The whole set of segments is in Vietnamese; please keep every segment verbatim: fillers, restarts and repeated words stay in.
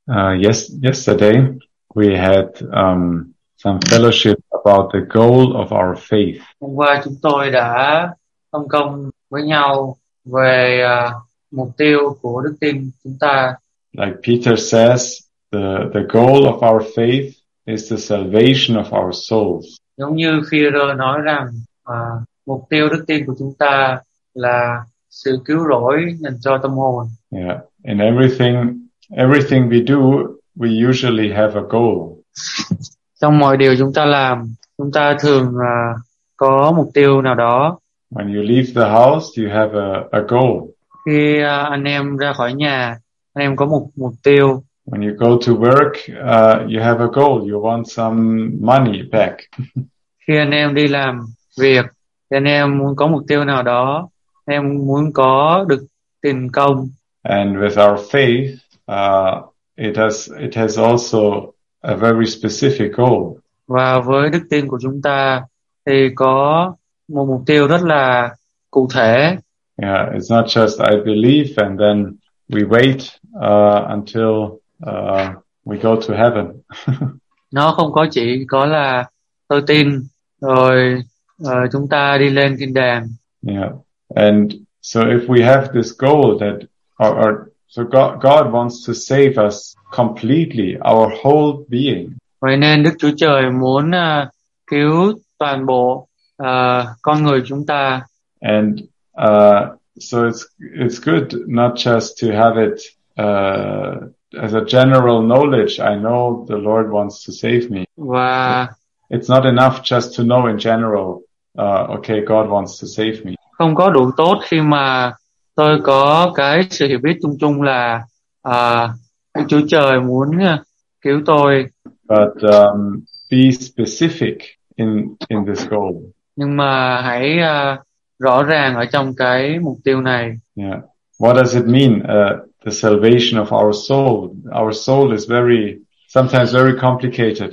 Uh, yes, yesterday we had um, some fellowship about the goal of our faith. Hôm qua chúng tôi đã phân công với nhau về à, mục tiêu của đức tin chúng ta. Like Peter says, the, the goal of our faith is the salvation of our souls. Giống như Phi-e-rơ nói rằng à, mục tiêu đức tin của chúng ta là sự cứu rỗi dành cho tâm hồn. Yeah, in everything, everything we do, we usually have a goal. Trong mọi điều chúng ta làm, chúng ta thường à, có mục tiêu nào đó. When you leave the house, you have a, a goal. Khi à, anh em ra khỏi nhà, anh em có một mục tiêu. When you go to work, uh, you have a goal. You want some money back. Khi anh em đi làm việc, thì anh em muốn có mục tiêu nào đó, anh em muốn có được tiền công. And with our faith, uh, it has it has also a very specific goal. Và với đức tin của chúng ta thì có một mục tiêu rất là cụ thể. Yeah, it's not just I believe and then we wait uh, until uh, we go to heaven. Nó không có chỉ có là tôi tin rồi uh, chúng ta đi lên thiên đàng. Yeah, and so if we have this goal that, or, or so God, God wants to save us completely, our whole being. Vậy nên Đức Chúa Trời muốn uh, cứu toàn bộ uh, con người chúng ta. And uh, so it's it's good not just to have it uh, as a general knowledge. I know the Lord wants to save me. Và it's not enough just to know in general. Uh, okay, God wants to save me. Không có đủ tốt khi mà tôi có cái sự hiểu biết chung chung là uh, Đức Chúa Trời muốn uh, cứu tôi. But um, be specific in in this goal. Nhưng mà hãy uh, rõ ràng ở trong cái mục tiêu này. Yeah. What does it mean? Uh, the salvation of our soul. Our soul is very, sometimes very complicated.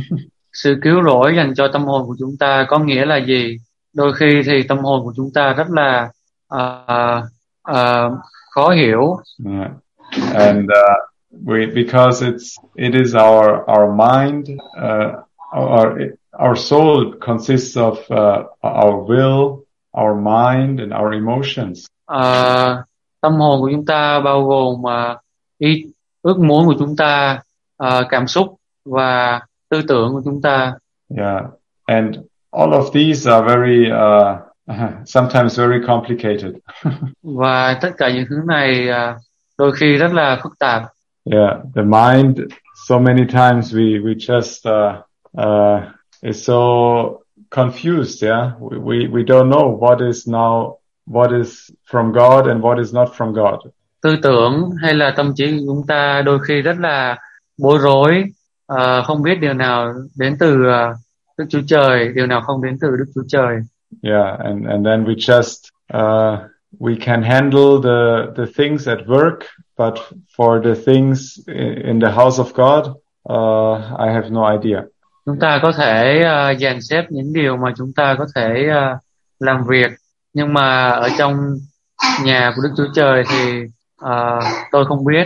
Sự cứu rỗi dành cho tâm hồn của chúng ta có nghĩa là gì? Đôi khi thì tâm hồn của chúng ta rất là uh, uh, khó hiểu. Yeah. And uh, we, because it's it is our our mind, uh, our our soul consists of uh, our will, our mind, and our emotions. Uh, tâm hồn của chúng ta bao gồm uh, ý ước muốn của chúng ta, uh, cảm xúc và tư tưởng của chúng ta. Yeah, and all of these are very uh, sometimes very complicated. Và tất cả những thứ này uh, đôi khi rất là phức tạp. Yeah, the mind. So many times we we just uh, uh, is so confused. Yeah, we, we we don't know what is now what is from God and what is not from God. Tư tưởng hay là tâm trí của chúng ta đôi khi rất là bối rối, uh, không biết điều nào đến từ uh, Đức Chúa Trời, điều nào không đến từ Đức Chúa Trời. Yeah, and and then we just uh, we can handle the the things at work, but for the things in the house of God, uh, I have no idea. Chúng ta có thể uh, dàn xếp những điều mà chúng ta có thể uh, làm việc, nhưng mà ở trong nhà của Đức Chúa Trời thì uh, tôi không biết.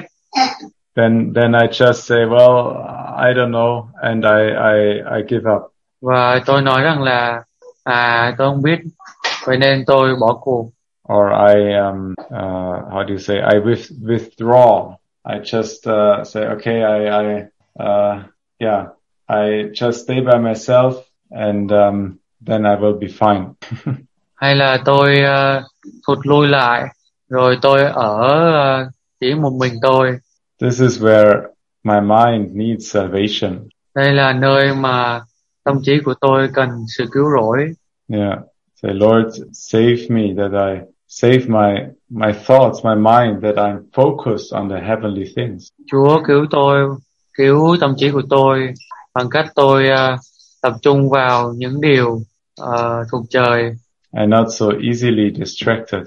Then then I just say, well, I don't know, and I I I give up. Và tôi nói rằng là à tôi không biết, vậy nên tôi bỏ cuộc. Or I um uh how do you say I with, withdraw. I just uh, say, okay, I I uh yeah, I just stay by myself, and um then I will be fine. Hay là tôi uh, thụt lui lại, rồi tôi ở uh, chỉ một mình tôi. This is where my mind needs salvation. Đây là nơi mà tâm trí của tôi cần sự cứu rỗi. Yeah, say, Lord, save me, that I save my my thoughts, my mind, that I'm focused on the heavenly things. Chúa cứu tôi, cứu tâm trí của tôi bằng cách tôi uh, tập trung vào những điều uh, thuộc trời. And not so easily distracted.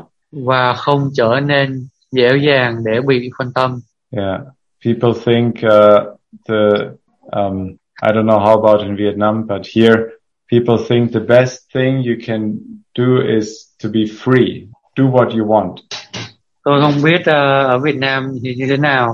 Và không trở nên dễ dàng để bị phân tâm. Yeah, people think uh, the um, I don't know how about in Vietnam, but here people think the best thing you can do is to be free, do what you want. Tôi không biết uh, ở Việt Nam thì như thế nào,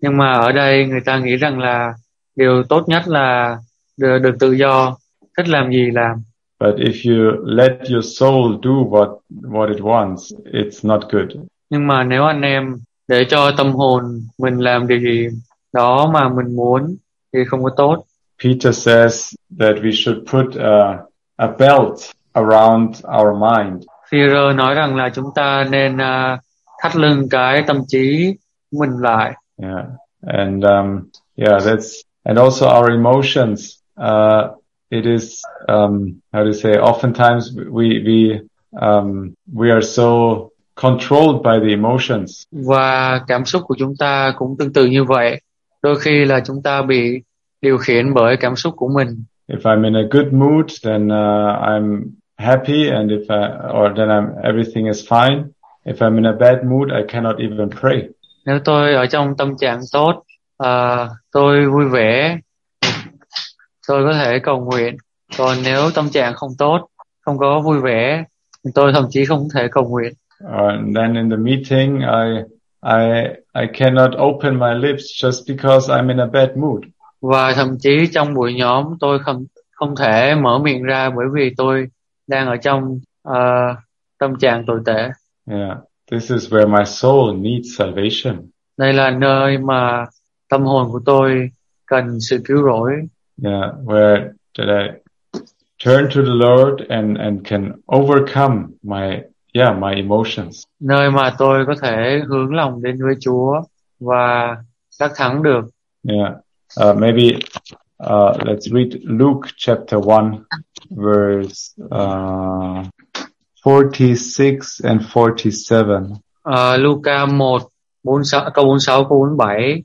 Nhưng mà ở đây người ta nghĩ rằng là điều tốt nhất là được, được tự do, thích làm gì làm. But if you let your soul do what what it wants, it's not good. Nhưng mà nếu anh em để cho tâm hồn mình làm điều gì đó mà mình muốn thì không có tốt. Peter says that we should put a, a belt around our mind. Führer nói rằng là chúng ta nên uh, thắt lưng cái tâm trí mình lại. Yeah, and um, yeah, that's and also our emotions. Uh, it is um, how to say? Oftentimes we we um, we are so controlled by the emotions. Và cảm xúc của chúng ta cũng tương tự như vậy. Đôi khi là chúng ta bị điều khiển bởi cảm xúc của mình. If I'm in a good mood, then uh, I'm happy, and if I, or then I'm everything is fine. If I'm in a bad mood, I cannot even pray. Nếu tôi ở trong tâm trạng tốt, uh, tôi vui vẻ, tôi có thể cầu nguyện. Còn nếu tâm trạng không tốt, không có vui vẻ, thì tôi thậm chí không thể cầu nguyện. And then in the meeting, I I I cannot open my lips just because I'm in a bad mood. Và thậm chí trong buổi nhóm tôi không không thể mở miệng ra bởi vì tôi đang ở trong uh, tâm trạng tồi tệ. Yeah, this is where my soul needs salvation. Đây là nơi mà tâm hồn của tôi cần sự cứu rỗi. Yeah, where that I turn to the Lord and and can overcome my yeah my emotions. Nơi mà tôi có thể hướng lòng đến với Chúa và đắc thắng được. Yeah, uh, maybe uh, let's read Luke chapter one, verse uh, forty-six and forty-seven. Uh, Luca một, bốn mươi sáu, câu bốn mươi sáu, câu bốn mươi bảy.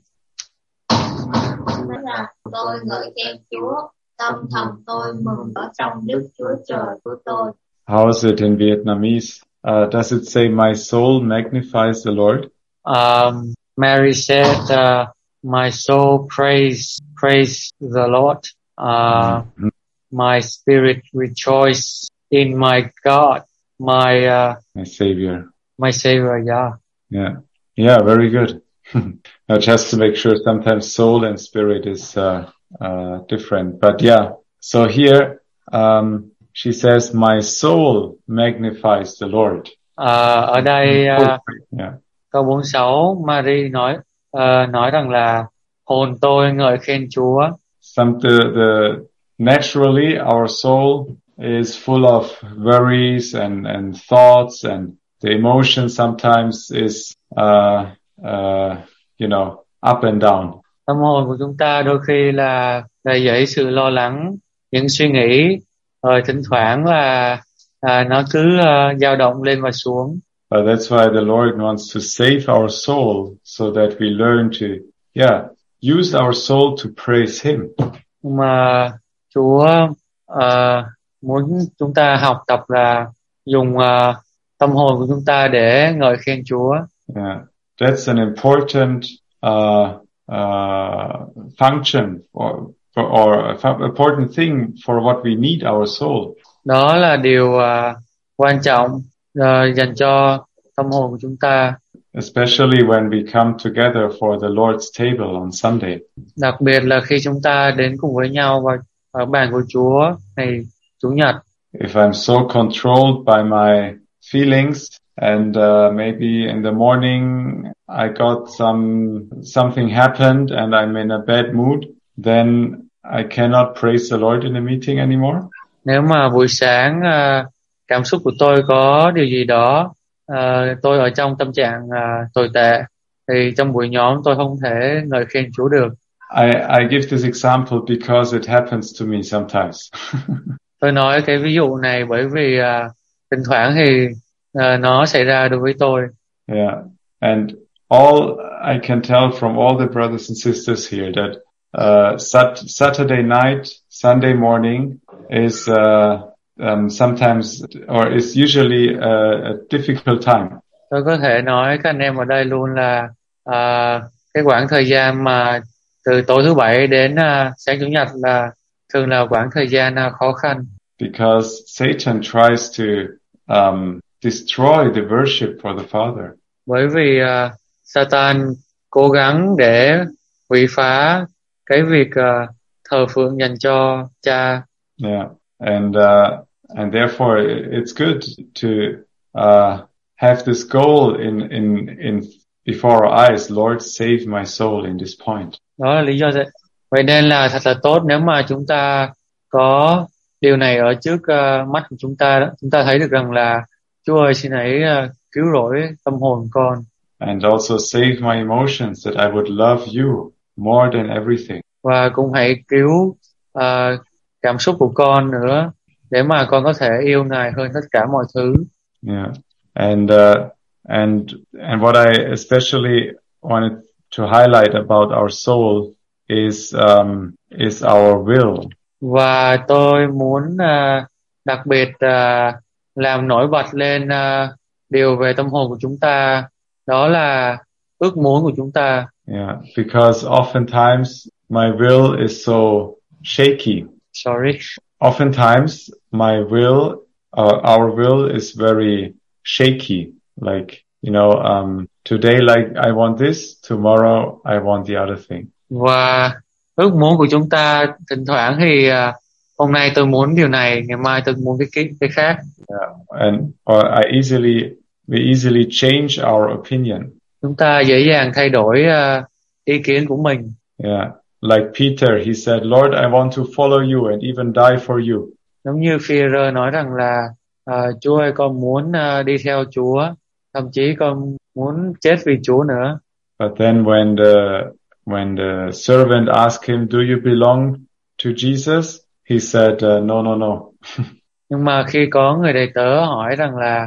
Tôi ngợi khen Chúa, tâm thần tôi mừng ở trong Đức Chúa Trời của tôi. How is it in Vietnamese? Uh, does it say my soul magnifies the Lord? Um, Mary said, uh, "My soul praise praise the Lord. Uh, Mm-hmm. My spirit rejoice in my God, my uh, My Savior. my Savior." Yeah. Yeah. Yeah, very good. Now, just to make sure, sometimes soul and spirit is uh, uh, different. But yeah, so here um, she says, my soul magnifies the Lord. Uh, ở đây uh, Yeah. câu bốn mươi sáu, Mary nói uh, nói rằng là hồn tôi ngợi khen Chúa. Some the, the naturally our soul is full of worries and and thoughts, and the emotion sometimes is uh, uh, you know up and down. Tâm hồn của chúng ta đôi khi là đầy dẫy sự lo lắng, những suy nghĩ, rồi thỉnh thoảng là à, nó cứ uh, dao động lên và xuống. But that's why the Lord wants to save our soul, so that we learn to, yeah, use our soul to praise Him. Nhưng mà Chúa uh, muốn chúng ta học tập là dùng uh, tâm hồn của chúng ta để ngợi khen Chúa. Yeah, that's an important uh, uh, function, or for, or an important thing for what we need our soul. Đó là điều uh, quan trọng uh, dành cho tâm hồn của chúng ta. Especially when we come together for the Lord's table on Sunday. Đặc biệt là khi chúng ta đến cùng với nhau vào ở bàn của Chúa ngày Chủ nhật. If I'm so controlled by my feelings, and uh, maybe in the morning I got some something happened and I'm in a bad mood, then I cannot praise the Lord in the meeting anymore. Nếu mà buổi sáng uh, cảm xúc của tôi có điều gì đó, uh, tôi ở trong tâm trạng uh, tồi tệ, thì trong buổi nhóm tôi không thể ngợi khen Chúa được. I, I give this example because it happens to me sometimes. Tôi nói cái ví dụ này bởi vì uh, thỉnh thoảng thì uh, nó xảy ra đối với tôi. Yeah, and all I can tell from all the brothers and sisters here that uh, sat- Saturday night, Sunday morning is uh, um, sometimes, or is usually a, a difficult time. Tôi có thể nói các anh em ở đây luôn là uh, cái khoảng thời gian mà từ tối thứ bảy đến uh, sáng chủ nhật là thường là khoảng thời gian uh, khó khăn. Because Satan tries to um, destroy the worship for the Father. Bởi vì uh, Satan cố gắng để quỷ phá cái việc uh, thờ phượng dành cho cha. Yeah, and uh, and therefore it's good to uh, have this goal in in in before our eyes. Lord, save my soul in this point. Đó là lý do vậy. Vậy nên là thật là tốt nếu mà chúng ta có điều này ở trước uh, mắt của chúng ta, chúng ta thấy được rằng là Chúa ơi, xin hãy uh, cứu rỗi tâm hồn con. And also save my emotions, that I would love you more than everything. Và cũng hãy cứu uh, cảm xúc của con nữa, để mà con có thể yêu Ngài hơn tất cả mọi thứ. Yeah, and uh, and and what I especially wanted to highlight about our soul is um, is our will. Và tôi muốn uh, đặc biệt uh, làm nổi bật lên uh, điều về tâm hồn của chúng ta, đó là ước muốn của chúng ta. Yeah, because oftentimes my will is so shaky. Sorry. Oftentimes my will, uh, our will is very shaky. Like, you know, um, today like I want this, tomorrow I want the other thing. Và ước muốn của chúng ta thỉnh thoảng thì uh, hôm nay tôi muốn điều này, ngày mai tôi muốn cái cái, cái khác. Yeah, and or I easily we easily change our opinion. Chúng ta dễ dàng thay đổi uh, ý kiến của mình. Yeah, like Peter, he said, Lord, I want to follow you and even die for you. Giống như Phi-e-rơ nói rằng là uh, Chúa ơi, con muốn uh, đi theo Chúa, thậm chí con muốn chết vì Chúa nữa. But then when the when the servant asked him, do you belong to Jesus? He said, uh, no, no, no. Nhưng mà khi có người đầy tớ hỏi rằng là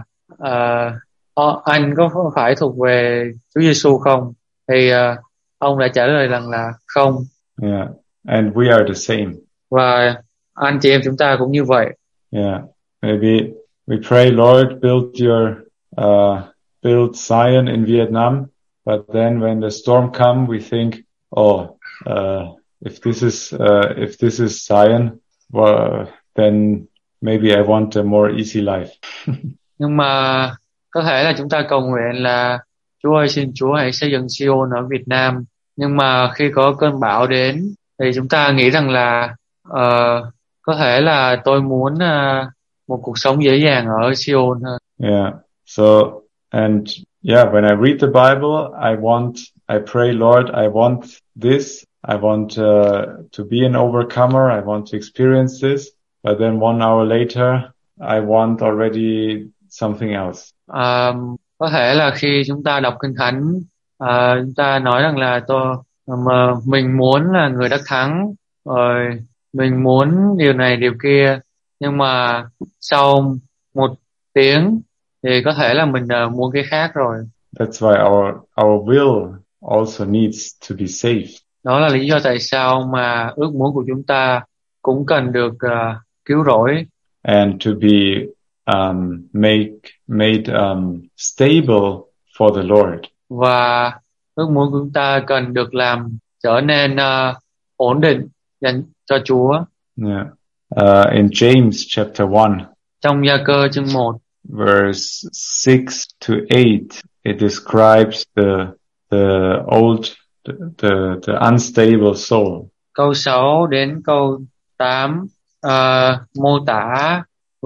uh, anh có phải thuộc về Chúa Giêsu không? Thì uh, ông đã trả lời rằng là không. Yeah, and we are the same. Và anh chị em chúng ta cũng như vậy. Yeah, maybe we pray, Lord, build your uh, build Zion in Vietnam. But then when the storm comes, we think, oh, uh, if this is uh, if this is Zion, well, then maybe I want a more easy life. Nhưng mà có thể là chúng ta cầu nguyện là Chúa ơi, xin Chúa hãy xây dựng Sion ở Việt Nam. Nhưng mà khi có cơn bão đến thì chúng ta nghĩ rằng là uh, có thể là tôi muốn uh, một cuộc sống dễ dàng ở Sion hơn. Yeah. So and yeah, when I read the Bible, I want, I pray, Lord, I want this. I want uh, to be an overcomer. I want to experience this. But then one hour later, I want already something else. Um, có thể là khi chúng ta đọc Kinh Thánh, uh, chúng ta nói rằng là tôi mà mình muốn là người đắc thắng, rồi mình muốn điều này điều kia, nhưng mà sau một tiếng thì có thể là mình uh, muốn cái khác rồi. That's why our our will also needs to be saved. Đó là lý do tại sao mà ước muốn của chúng ta cũng cần được uh, cứu rỗi. And to be um, make made um, stable for the Lord. Và ước muốn của chúng ta cần được làm trở nên uh, ổn định dành cho Chúa. Yeah. Uh, in James chapter one, trong Gia Cơ chương một, verse six to eight, it describes the the old the the, the unstable soul. Câu sáu đến câu tám uh, mô tả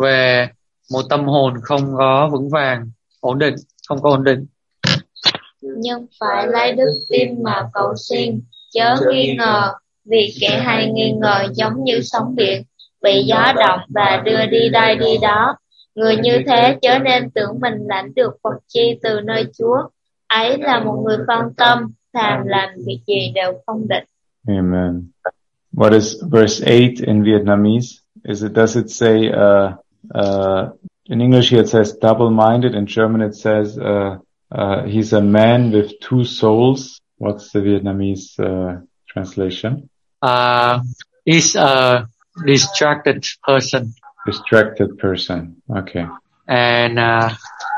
về một tâm hồn không có vững vàng, ổn định, không có ổn định. Nhưng phải lấy đức tin mà cầu xin, chớ nghi ngờ, vì kẻ hay nghi ngờ giống như sóng biển, bị gió động và đưa đi đây đi đó. Người như thế chớ nên tưởng mình lãnh được vật chi từ nơi Chúa. Ấy là một người phân tâm, thàm làm việc gì đều không định. Amen. What is verse eight in Vietnamese? Is it does it say uh, uh, in English here it says double-minded, in German it says uh, uh, he's a man with two souls. What's the Vietnamese uh, translation? Uh, is a distracted person. Distracted person. Okay. And uh,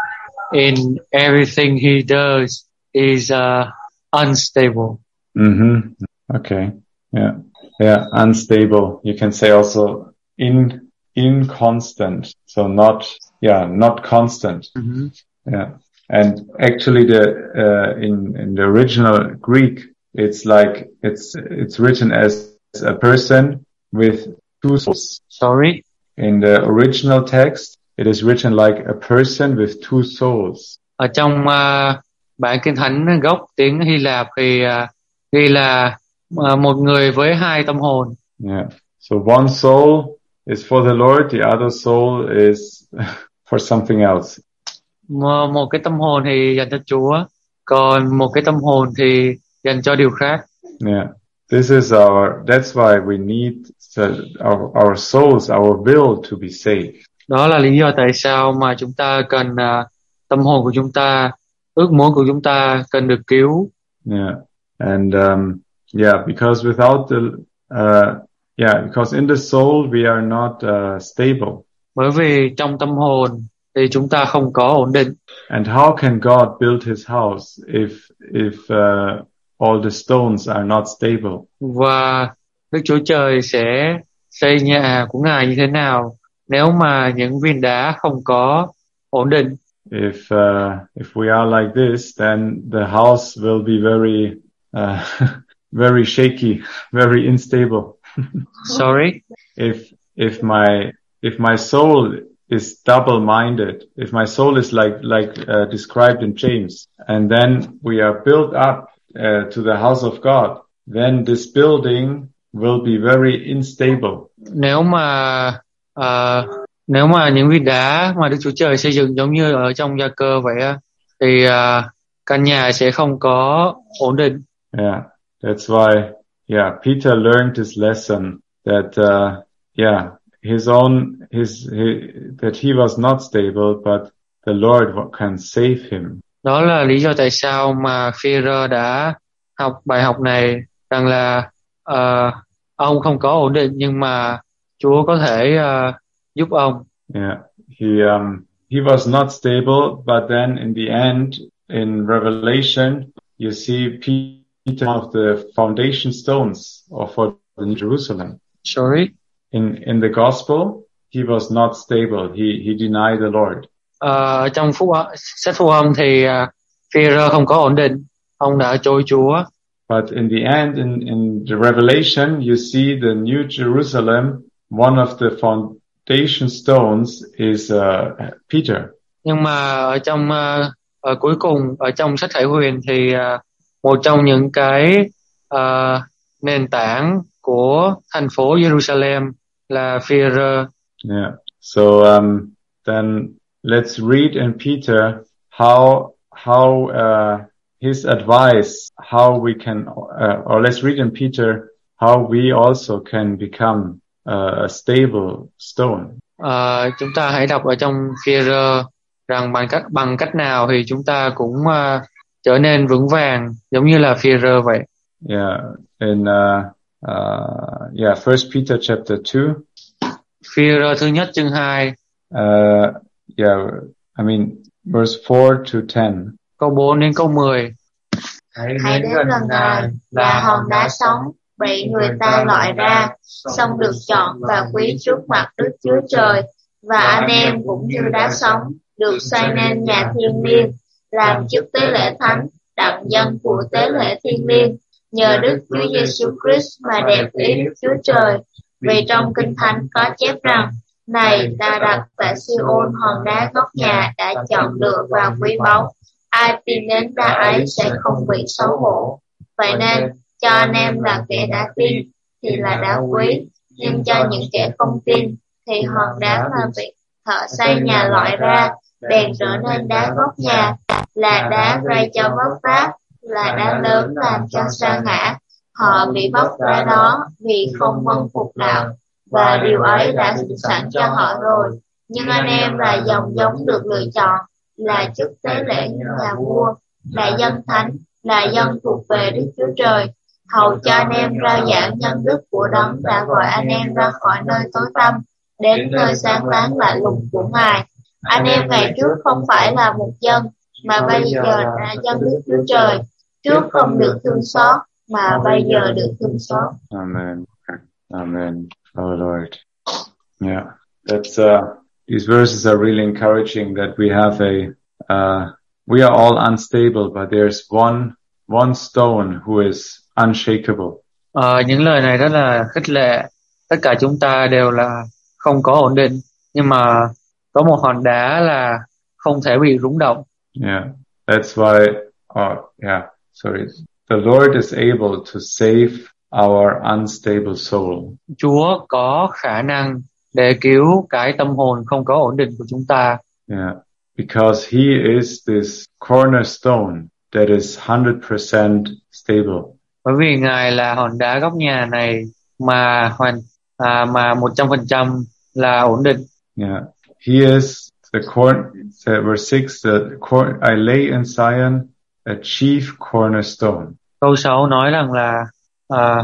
in everything he does is uh, unstable. Mm-hmm. Okay. Yeah. Yeah. Unstable. You can say also in inconstant. So not yeah not constant. Mm-hmm. Yeah. And actually, the uh, in in the original Greek, it's like it's it's written as a person with two souls. Sorry. In the original text, it is written like a person with two souls. Ở trong uh, bản Kinh Thánh gốc tiếng Hy Lạp thì uh, ghi là uh, một người với hai tâm hồn. Yeah. So one soul is for the Lord, the other soul is for something else. Một, một cái tâm hồn thì dành cho Chúa, còn một cái tâm hồn thì dành cho điều khác. Yeah. This is our, that's why we need our, our souls, our will to be saved. Đó là lý do tại sao mà chúng ta cần uh, tâm hồn của chúng ta, ước muốn của chúng ta cần được cứu. Yeah. And um, yeah, because without the uh, yeah, because in the soul we are not uh, stable. Bởi vì trong tâm hồn thì chúng ta không có ổn định. And how can God build his house if if uh, all the stones are not stable? Và Đức Chúa Trời sẽ xây nhà của Ngài như thế nào nếu mà những viên đá không có ổn định? If uh, if we are like this, then the house will be very uh, very shaky, very unstable. Sorry. If if my if my soul is double-minded, if my soul is like like uh, described in James, and then we are built up uh, to the house of God, then this building will be very unstable. Nếu mà uh, nếu mà những viên đá mà Đức Chúa Trời xây dựng giống như ở trong Gia Cơ vậy á, thì uh, căn nhà sẽ không có ổn định. Yeah, that's why yeah Peter learned this lesson that uh, yeah his own his, his that he was not stable, but the Lord can save him. Đó là lý do tại sao mà Phi-e-rơ đã học bài học này, rằng là uh, ông không có ổn định nhưng mà Chúa có thể uh, giúp ông. Yeah, he um he was not stable, but then in the end, in Revelation, you see Peter of the foundation stones for the New Jerusalem. Sorry. In in the gospel, he was not stable. He he denied the Lord. Ở uh, trong phúc sách Phúc Âm thì uh, Phi-e-rơ không có ổn định, ông đã chối Chúa. But in the end, in in the Revelation, you see the New Jerusalem. One of the foundation stones is uh, Peter. Nhưng mà ở trong uh, ở cuối cùng ở trong sách Khải Huyền thì uh, một trong những cái uh, nền tảng của thành phố Jerusalem là Phi-e-rơ. Yeah. So um, then let's read in Peter how how uh, his advice, how we can, uh, or let's read in Peter how we also can become uh, a stable stone. Uh, chúng ta hãy đọc ở trong Phi-e-rơ rằng bằng cách bằng cách nào thì chúng ta cũng uh, trở nên vững vàng giống như là Phi-e-rơ vậy. Yeah. In uh, uh, yeah, First Peter chapter two. Phi-e-rơ thứ nhất chương hai. Uh, yeah, I mean verse four to ten. Câu bốn đến câu mười. Hãy đến gần Ngài là hòn đá sống, bị người ta loại ra, xong được chọn và quý trước mặt Đức Chúa Trời, và anh em cũng như đá sống, được xây nên nhà thiên liêng, làm chức tế lễ thánh, đặng dân của tế lễ thiên liêng, nhờ Đức Chúa Giêsu Christ mà đẹp ý Đức Chúa Trời. Vì trong Kinh Thánh có chép rằng, này ta đặt tại Si-ôn hòn đá góc nhà đã chọn lựa và quý báu, ai tin đến đá ấy sẽ không bị xấu hổ. Vậy nên cho anh em là kẻ đã tin thì là đá quý, nhưng cho những kẻ không tin thì hòn đá mà bị thợ xây nhà loại ra bèn trở nên đá góc nhà, là đá gây cho vấp váp, là đá lớn làm cho sa ngã. Họ bị bóc ra đó vì không vâng phục đạo, và điều ấy đã sẵn cho họ rồi. Nhưng anh em là dòng giống được lựa chọn, là chức tế lễ nhà vua, là dân thánh, là dân thuộc về Đức Chúa Trời, hầu cho anh em rao giảng nhân đức của Đấng đã gọi anh em ra khỏi nơi tối tăm đến nơi sáng láng lạ lùng của Ngài. Anh em ngày trước không phải là một dân, mà bây giờ là dân Đức Chúa Trời. Trước không được thương xót, mà bây giờ được thương xót. Amen. Amen. Oh Lord. Yeah. That's uh these verses are really encouraging that we have a uh we are all unstable, but there's one one stone who is unshakable. Ờ, những lời này rất là khích lệ. Tất cả chúng ta đều là không có ổn định, nhưng mà có một hòn đá là không thể bị rung động. Yeah, that's why, oh, yeah, sorry. The Lord is able to save our unstable soul. Chúa có khả năng để cứu cái tâm hồn không có ổn định của chúng ta. Yeah, because He is this cornerstone that is one hundred percent stable. Bởi vì Ngài là hòn đá góc nhà này mà hoàn à, mà một trăm phần trăm là ổn định. Yeah, He is the corn. Verse six. The corn. I lay in Zion a chief cornerstone. Câu sáu nói rằng là à,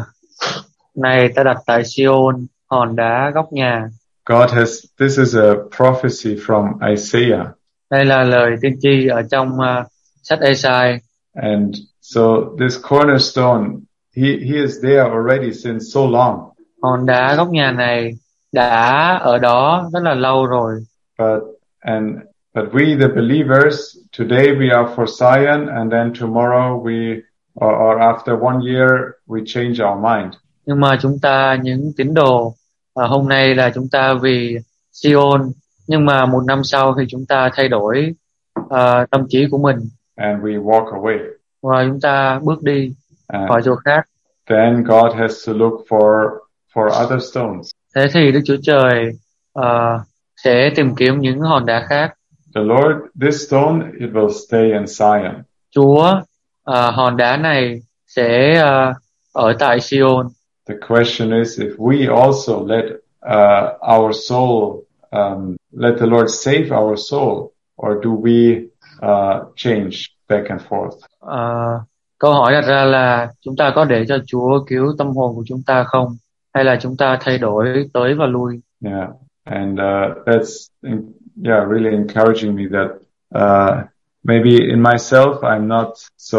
này ta đặt tại Sion hòn đá góc nhà. God has. This is a prophecy from Isaiah. Đây là lời tiên tri ở trong uh, sách Ê-sai. And so this cornerstone, he he is there already since so long. Hòn đá góc nhà này đã ở đó rất là lâu rồi. But and but we the believers today we are for Zion, and then tomorrow we or, or after one year we change our mind. Nhưng mà chúng ta những tín đồ à, hôm nay là chúng ta vì Sion, nhưng mà một năm sau thì chúng ta thay đổi uh, tâm trí của mình. And we walk away. Và chúng ta bước đi And khỏi chỗ khác. Then God has to look for for other stones. Thế thì Đức Chúa Trời uh, sẽ tìm kiếm những hòn đá khác. The Lord, this stone, it will stay in Zion. Chúa, uh, hòn đá này sẽ uh, ở tại Sion. The question is if we also let uh, our soul, um, let the Lord save our soul, or do we uh, change back and forth? Uh, câu hỏi đặt ra là chúng ta có để cho Chúa cứu tâm hồn của chúng ta không? Hay là chúng ta thay đổi tới và lui? Yeah, and uh, that's yeah really encouraging me that uh, maybe in myself I'm not so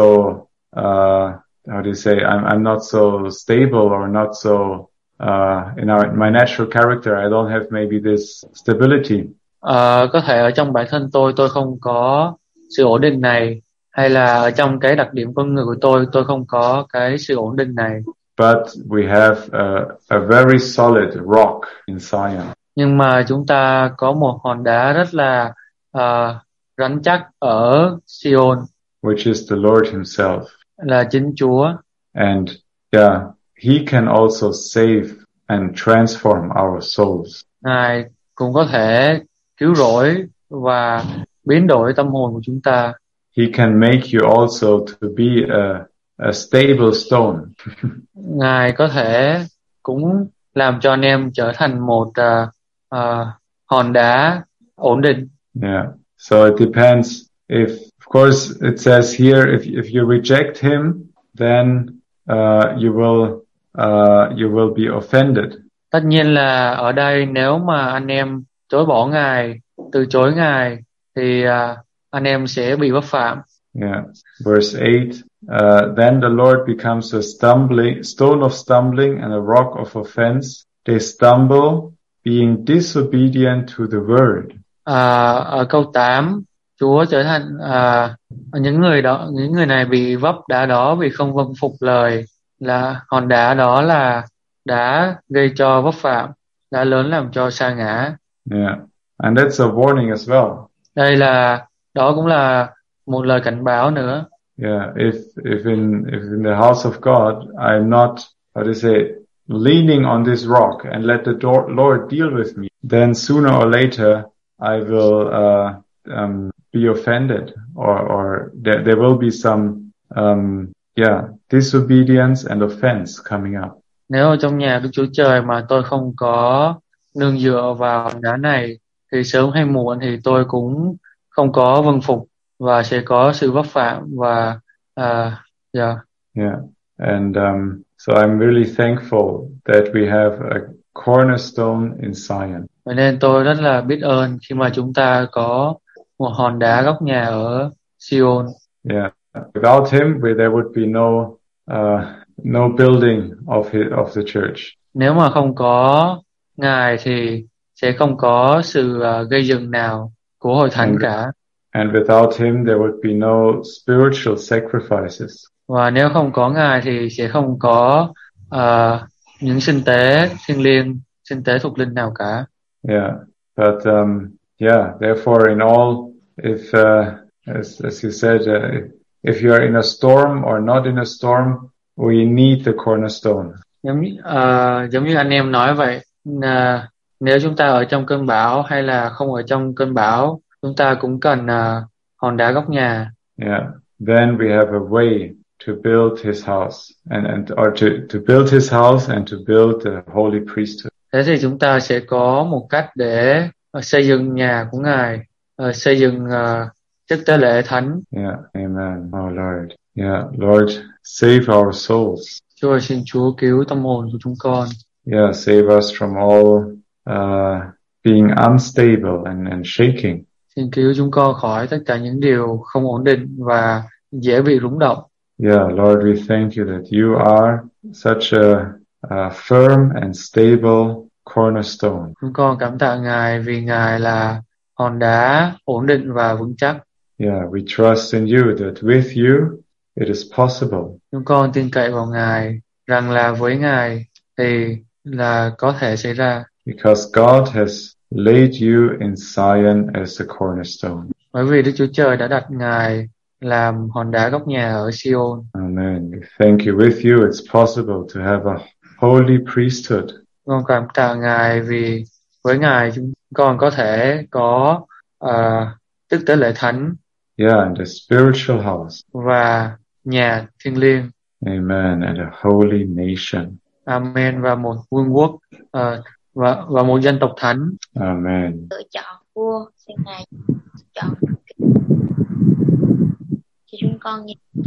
uh, how do you say I'm I'm not so stable or not so uh, in our in my natural character I don't have maybe this stability. Uh, có thể ở trong bản thân tôi tôi không có sự ổn định này, hay là ở trong cái đặc điểm con người của tôi tôi không có cái sự ổn định này. But we have a, a very solid rock in Zion. Nhưng mà chúng ta có một hòn đá rất là uh, rắn chắc ở Sion, which is the Lord Himself. Là chính Chúa. And yeah, He can also save and transform our souls. Ngài cũng có thể cứu rỗi và biến đổi tâm hồn của chúng ta. He can make you also to be a a stable stone. Ngài có thể cũng làm cho anh em trở thành một uh, uh, hòn đá ổn định. Yeah. So it depends. If of course it says here, if if you reject Him, then uh, you will uh, you will be offended. Tất nhiên là ở đây nếu mà anh em chối bỏ Ngài, từ chối Ngài, thì uh, anh em sẽ bị bất phạm. Yeah. Verse eight. Uh, then the Lord becomes a stumbling stone of stumbling and a rock of offense. They stumble, being disobedient to the word. À, ở câu tám, Chúa trở thành à, những người đó, những người này bị vấp đá đó vì không vâng phục lời, là hòn đá đó là đá gây cho vấp phạm, đá lớn làm cho sa ngã. Yeah, and that's a warning as well. Đây là đó cũng là một lời cảnh báo nữa. Yeah, if if in if in the house of God I'm not, how to say, leaning on this rock and let the do- Lord deal with me, then sooner or later I will uh, um, be offended, or or there there will be some um, yeah disobedience and offense coming up. Nếu ở trong nhà Đức Chúa Trời mà tôi không có nương dựa vào đá này, thì sớm hay muộn thì tôi cũng không có vâng phục và sẽ có sự vấp phạm và uh, yeah. Yeah, and um, so I'm really thankful that we have a cornerstone in Zion. Vậy nên tôi rất là biết ơn khi mà chúng ta có một hòn đá góc nhà ở Sion. Yeah, without him, there would be no uh, no building of his, of the church. Nếu mà không có Ngài thì sẽ không có sự uh, gây dựng nào của hội thánh and, cả. And without him, there would be no spiritual sacrifices. Và nếu không có Ngài thì sẽ không có uh, những sinh tế thiêng liêng, sinh tế thuộc linh nào cả. Yeah, but um, yeah, therefore in all, if uh, as, as you said, uh, if you are in a storm or not in a storm, we need the cornerstone. Giống như, uh, giống như anh em nói vậy, uh, nếu chúng ta ở trong cơn bão hay là không ở trong cơn bão, chúng ta cũng cần uh, hòn đá góc nhà. Yeah, then we have a way to build His house and and or to to build His house and to build the holy priesthood. Thế thì chúng ta sẽ có một cách để uh, xây dựng nhà của Ngài, uh, xây dựng uh, chức tế lễ thánh. Yeah, amen. Oh Lord, yeah, Lord, save our souls. Chúa xin Chúa cứu tâm hồn của chúng con. Yeah, save us from all uh, being unstable and and shaking. Xin cứu chúng con khỏi tất cả những điều không ổn định và dễ bị rung động. Yeah, Lord, we thank you that you are such a, a firm and stable cornerstone. Chúng con cảm tạ Ngài vì Ngài là hòn đá ổn định và vững chắc. Yeah, we trust in you that with you it is possible. Chúng con tin cậy vào Ngài rằng là với Ngài thì là có thể xảy ra. Because God has laid you in Zion as a cornerstone. Bởi vì Đức Chúa Trời đã đặt Ngài làm hòn đá góc nhà ở Sion. Amen. We thank you. With you it's possible to have a holy priesthood. Con cảm tạ Ngài vì với Ngài chúng con có thể có uh, chức tế lễ thánh. Yeah, and a spiritual house. Và nhà thiêng liêng. Amen. And a holy nation. Amen. Và một vương quốc uh, và và một dân tộc thánh. Amen. Lựa chọn vua, xin Ngài chọn cho chúng con